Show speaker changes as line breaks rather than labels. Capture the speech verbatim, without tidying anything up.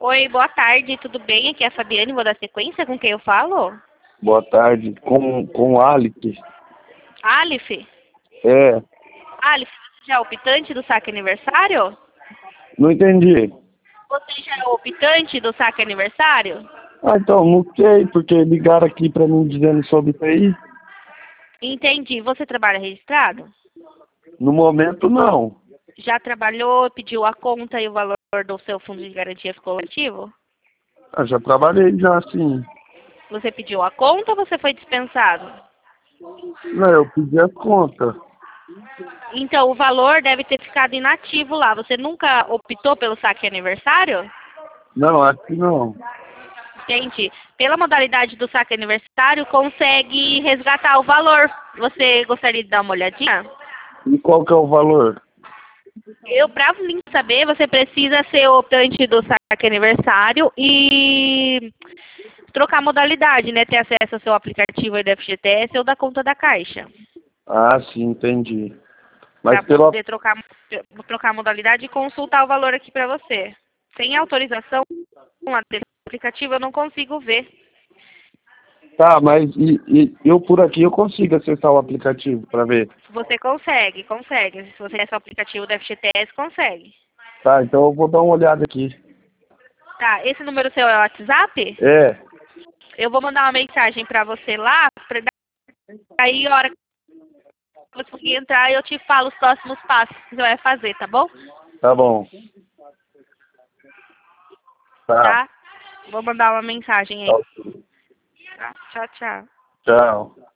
Oi, boa tarde, tudo bem? Aqui é a Fabiane, vou dar sequência com quem eu falo?
Boa tarde, com, com o Alif.
Alif?
É,
Alif, você já é optante do saque aniversário?
não entendi.
Você já é optante do saque aniversário?
Ah, então, não sei, porque ligaram aqui pra mim dizendo sobre isso aí.
Entendi. Você trabalha registrado?
No momento, não.
Já trabalhou, pediu a conta e o valor do seu fundo de garantias coletivo?
Ah, já trabalhei já, sim.
Você pediu a conta ou você foi dispensado?
Não, eu pedi a conta.
Então, o valor deve ter ficado inativo lá. Você nunca optou pelo saque aniversário?
Não, acho que não.
Entendi. Pela modalidade do saque aniversário, consegue resgatar o valor. Você gostaria de dar uma olhadinha?
E qual que é o valor?
Eu, para saber, você precisa ser optante do saque aniversário e trocar modalidade, né? Ter acesso ao seu aplicativo aí da F G T S ou da conta da Caixa.
Ah, sim, entendi. Mas
Para
pelo...
poder trocar, trocar a modalidade e consultar o valor aqui para você. Sem autorização lá dentro do aplicativo, eu não consigo ver.
Tá, mas e, e eu por aqui eu consigo acessar o aplicativo pra ver.
Você consegue, consegue. Se você acessa o aplicativo da F G T S, consegue.
Tá, então eu vou dar uma olhada aqui.
Tá, esse número seu é o WhatsApp?
É,
Eu vou mandar uma mensagem para você lá, pra daí a hora que você conseguir entrar, eu te falo os próximos passos que você vai fazer, tá bom?
tá bom. Tá.
Tá? Vou mandar uma mensagem aí.
Tá.
Tá? Tchau, tchau.
Tchau.